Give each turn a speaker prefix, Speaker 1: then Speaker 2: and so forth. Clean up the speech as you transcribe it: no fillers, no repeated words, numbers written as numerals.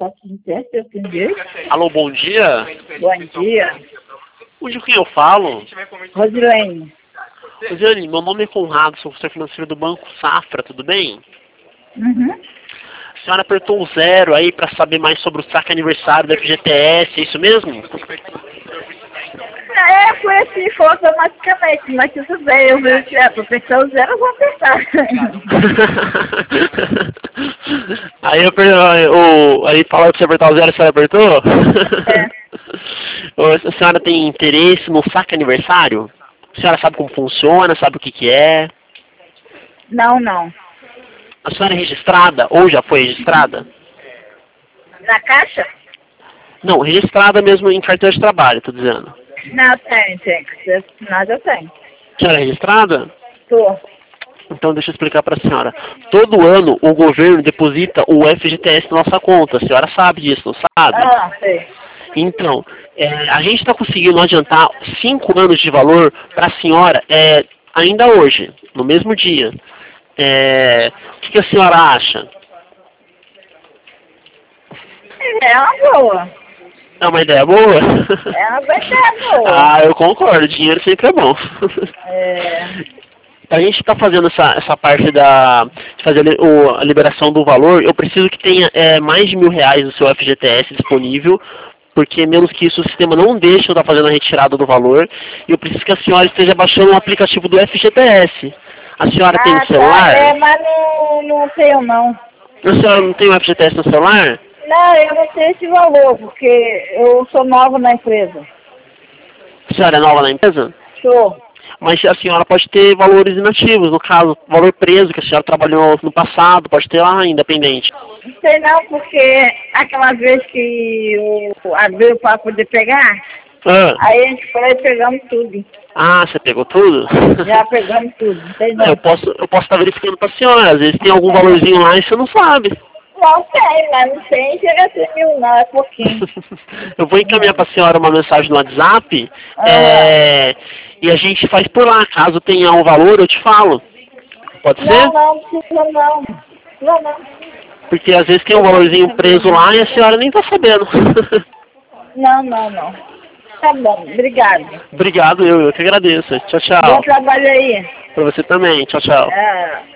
Speaker 1: Posso dizer se eu entendi?
Speaker 2: Alô, bom dia.
Speaker 1: Bom dia.
Speaker 2: Hoje com quem eu falo?
Speaker 1: Rosilene.
Speaker 2: Rosiane, meu nome é Conrado, sou consultor financeiro do Banco Safra, tudo bem?
Speaker 1: Uhum.
Speaker 2: A senhora apertou o 0 aí para saber mais sobre o saque aniversário da FGTS, é isso mesmo?
Speaker 1: Foi assim, foi automaticamente, mas tudo bem, eu vi que para apertar o 0, eu vou apertar.
Speaker 2: Aí aí falaram que você apertar o 0, a senhora apertou? A senhora tem interesse no saque aniversário? A senhora sabe como funciona, sabe o que é?
Speaker 1: Não, não.
Speaker 2: A senhora é registrada ou já foi registrada?
Speaker 1: Na caixa?
Speaker 2: Não, registrada mesmo em carteira de trabalho, tô dizendo.
Speaker 1: Não, tem. Nada eu tenho.
Speaker 2: A senhora é registrada?
Speaker 1: Tô.
Speaker 2: Então deixa eu explicar para a senhora. Todo ano o governo deposita o FGTS na nossa conta. A senhora sabe disso, não sabe?
Speaker 1: Ah, sei.
Speaker 2: Então, a gente está conseguindo adiantar 5 anos de valor para a senhora ainda hoje, no mesmo dia. O que a senhora acha?
Speaker 1: É uma boa.
Speaker 2: É uma ideia boa?
Speaker 1: É uma ideia boa.
Speaker 2: Ah, eu concordo. Dinheiro sempre é bom. Para a gente estar fazendo essa parte de fazer a liberação do valor, eu preciso que tenha mais de R$ 1.000 no seu FGTS disponível, porque menos que isso o sistema não deixa eu estar fazendo a retirada do valor, e eu preciso que a senhora esteja baixando o aplicativo do FGTS. A senhora tem no celular?
Speaker 1: Tá. Mas não tenho não.
Speaker 2: A senhora não tem o FGTS no celular?
Speaker 1: Não, eu não tenho esse valor, porque eu sou nova na empresa.
Speaker 2: A senhora é nova na empresa?
Speaker 1: Sou.
Speaker 2: Mas a senhora pode ter valores inativos, no caso, valor preso que a senhora trabalhou no passado, pode ter lá independente.
Speaker 1: Não sei não, porque aquela vez que abriu para poder pegar, aí a gente foi e pegamos tudo.
Speaker 2: Ah, você pegou tudo?
Speaker 1: Já pegamos tudo, não sei não.
Speaker 2: Eu posso estar verificando para a senhora, às vezes tem algum valorzinho lá e você não sabe.
Speaker 1: Não tem, mas não tem, chega a ser 1.000 não, é pouquinho.
Speaker 2: Eu vou encaminhar para a senhora uma mensagem no WhatsApp e a gente faz por lá. Caso tenha um valor, eu te falo. Pode ser?
Speaker 1: Não precisa não. Não.
Speaker 2: Porque às vezes tem um valorzinho preso lá e a senhora nem está sabendo.
Speaker 1: Não. Tá bom, obrigado.
Speaker 2: Obrigado, eu que agradeço. Tchau, tchau.
Speaker 1: Bom trabalho aí.
Speaker 2: Para você também. Tchau, tchau.